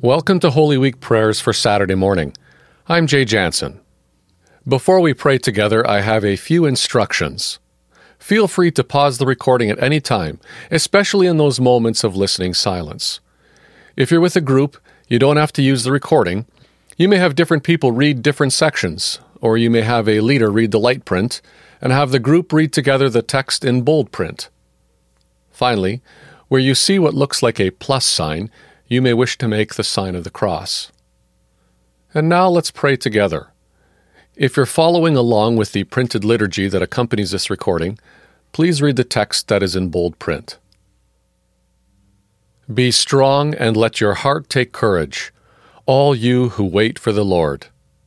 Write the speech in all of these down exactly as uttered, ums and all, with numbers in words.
Welcome to Holy Week prayers for Saturday morning. I'm Jay Jansen. Before we pray together, I have a few instructions. Feel free to pause the recording at any time, especially in those moments of listening silence. If you're with a group, you don't have to use the recording. You may have different people read different sections, or you may have a leader read the light print and have the group read together the text in bold print. Finally, where you see what looks like a plus sign, you may wish to make the sign of the cross. And now let's pray together. If you're following along with the printed liturgy that accompanies this recording, please read the text that is in bold print. Be strong and let your heart take courage, all you who wait for the Lord.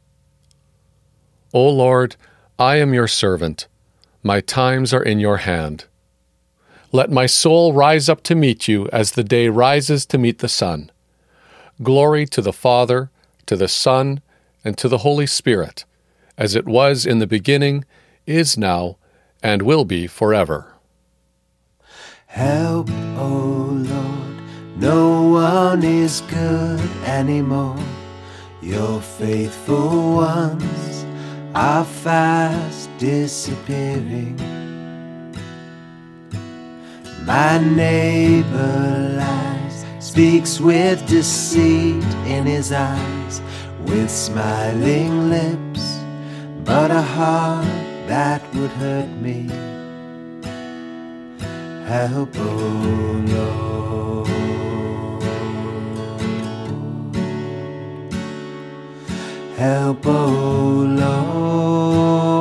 O Lord, I am your servant. My times are in your hand. Let my soul rise up to meet you as the day rises to meet the sun. Glory to the Father, to the Son, and to the Holy Spirit, as it was in the beginning, is now, and will be forever. Help, O Lord, no one is good anymore. Your faithful ones are fast disappearing. My neighbor lies, speaks with deceit in his eyes, with smiling lips, but a heart that would hurt me. Help, O Lord. Help, O Lord.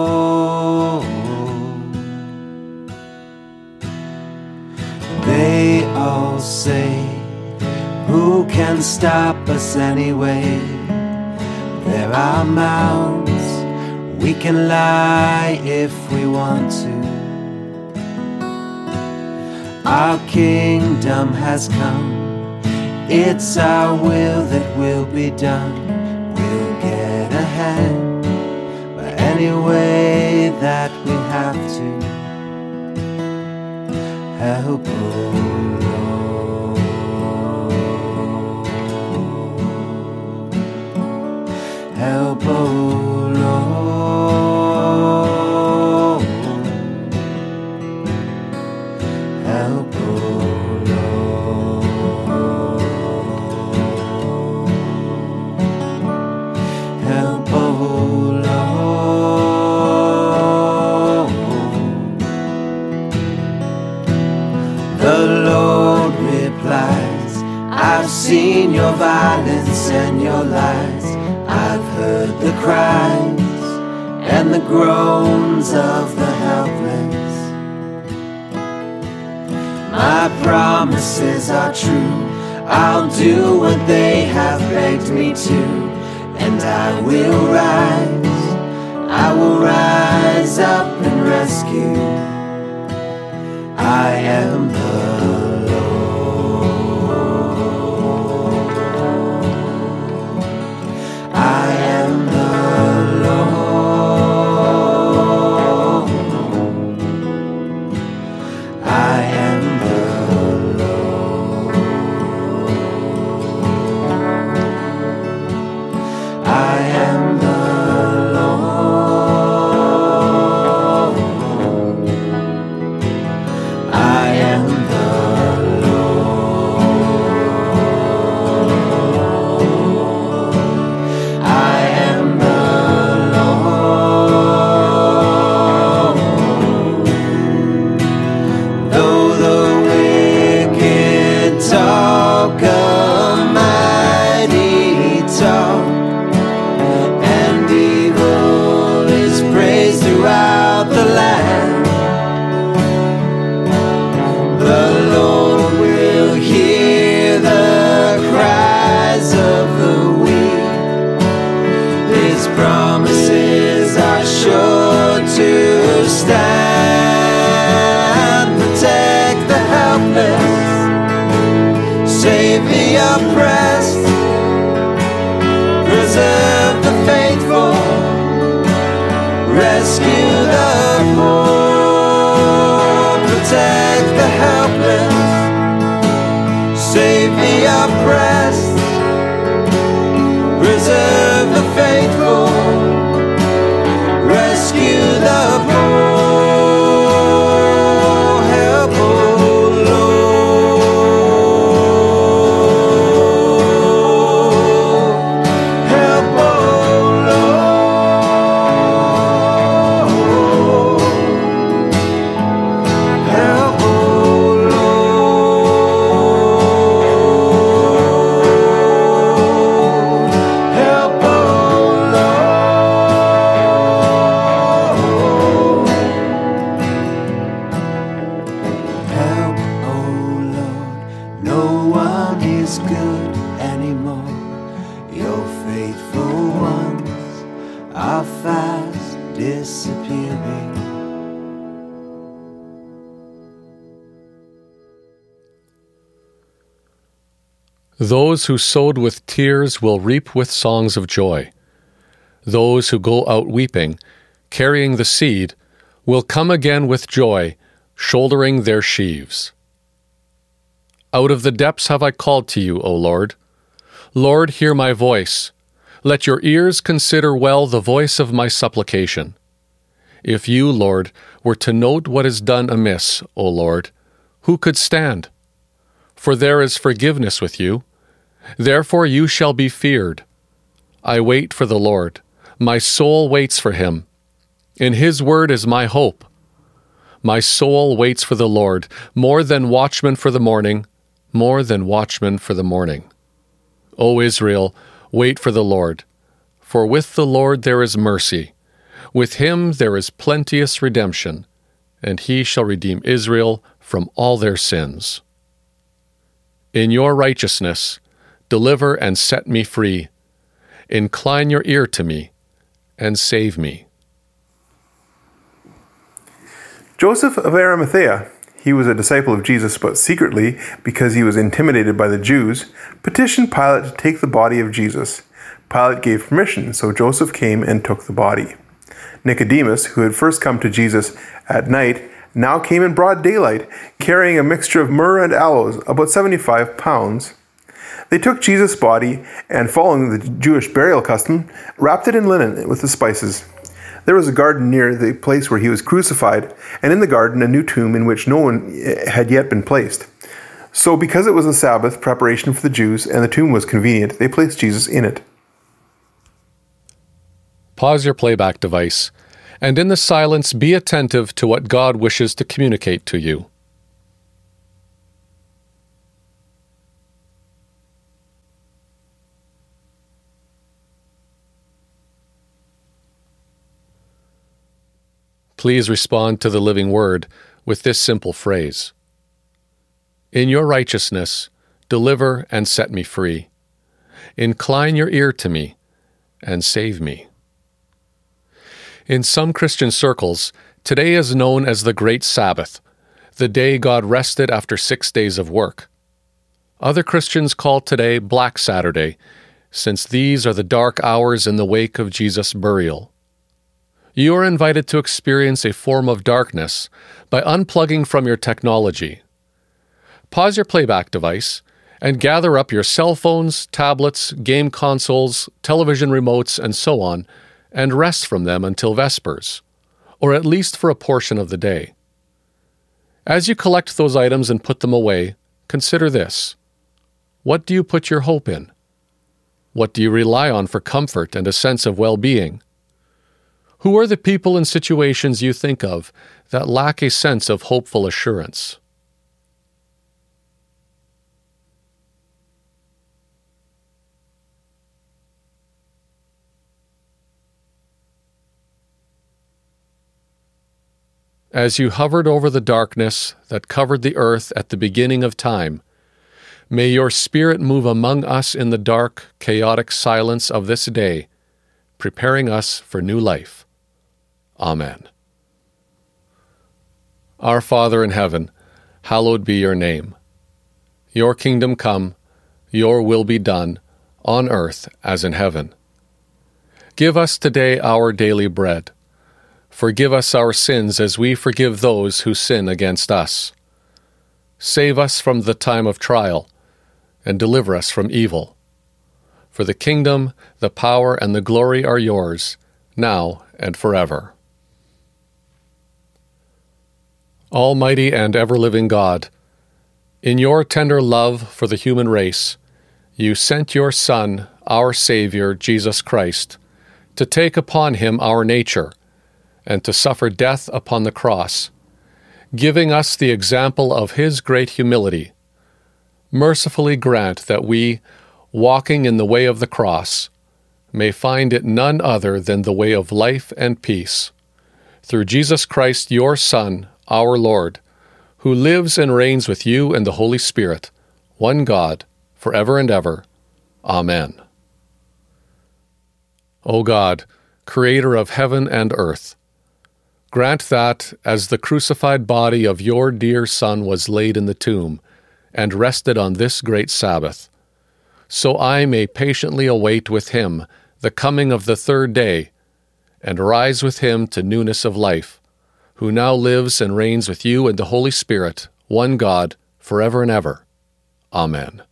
They all say, who can stop us anyway? There are mounds, we can lie if we want to. Our kingdom has come, it's our will that will be done. We'll get ahead by any way that we have to. Help, O Lord. Help, O Lord. Help, O Lord. Help, O Lord. The Lord replies, I've seen your violence and your lies. I've heard the cries and the groans of the helpless. My promises are true. I'll do what they have begged me to, and I will rise. I will rise up and rescue. I am the Lord. I am the Lord. I am the Lord. I am the save the oppressed, preserve the faithful, rescue the poor, protect the helpless, save the oppressed, ones are fast disappearing. Those who sowed with tears will reap with songs of joy. Those who go out weeping, carrying the seed, will come again with joy, shouldering their sheaves. Out of the depths have I called to you, O Lord. Lord, hear my voice. Let your ears consider well the voice of my supplication. If you, Lord, were to note what is done amiss, O Lord, who could stand? For there is forgiveness with you. Therefore you shall be feared. I wait for the Lord. My soul waits for him. In his word is my hope. My soul waits for the Lord, more than watchmen for the morning, more than watchmen for the morning. O Israel, wait for the Lord. For with the Lord there is mercy. With him there is plenteous redemption, and he shall redeem Israel from all their sins. In your righteousness, deliver and set me free. Incline your ear to me, and save me. Joseph of Arimathea, he was a disciple of Jesus, but secretly, because he was intimidated by the Jews, petitioned Pilate to take the body of Jesus. Pilate gave permission, so Joseph came and took the body. Nicodemus, who had first come to Jesus at night, now came in broad daylight, carrying a mixture of myrrh and aloes, about seventy-five pounds. They took Jesus' body and, following the Jewish burial custom, wrapped it in linen with the spices. There was a garden near the place where he was crucified, and in the garden a new tomb in which no one had yet been placed. So because it was a Sabbath preparation for the Jews, and the tomb was convenient, they placed Jesus in it. Pause your playback device, and in the silence be attentive to what God wishes to communicate to you. Please respond to the living word with this simple phrase. In your righteousness, deliver and set me free. Incline your ear to me and save me. In some Christian circles, today is known as the Great Sabbath, the day God rested after six days of work. Other Christians call today Black Saturday, since these are the dark hours in the wake of Jesus' burial. You are invited to experience a form of darkness by unplugging from your technology. Pause your playback device and gather up your cell phones, tablets, game consoles, television remotes, and so on, and rest from them until Vespers, or at least for a portion of the day. As you collect those items and put them away, consider this. What do you put your hope in? What do you rely on for comfort and a sense of well-being? Who are the people and situations you think of that lack a sense of hopeful assurance? As you hovered over the darkness that covered the earth at the beginning of time, may your spirit move among us in the dark, chaotic silence of this day, preparing us for new life. Amen. Our Father in heaven, hallowed be your name. Your kingdom come, your will be done, on earth as in heaven. Give us today our daily bread. Forgive us our sins as we forgive those who sin against us. Save us from the time of trial, and deliver us from evil. For the kingdom, the power, and the glory are yours, now and forever. Almighty and ever-living God, in your tender love for the human race, you sent your Son, our Savior, Jesus Christ, to take upon him our nature and to suffer death upon the cross, giving us the example of his great humility. Mercifully grant that we, walking in the way of the cross, may find it none other than the way of life and peace. Through Jesus Christ, your Son, our Lord, who lives and reigns with you and the Holy Spirit, one God, forever and ever. Amen. O God, creator of heaven and earth, grant that, as the crucified body of your dear Son was laid in the tomb and rested on this great Sabbath, so I may patiently await with him the coming of the third day, and rise with him to newness of life, who now lives and reigns with you in the Holy Spirit, one God, forever and ever. Amen.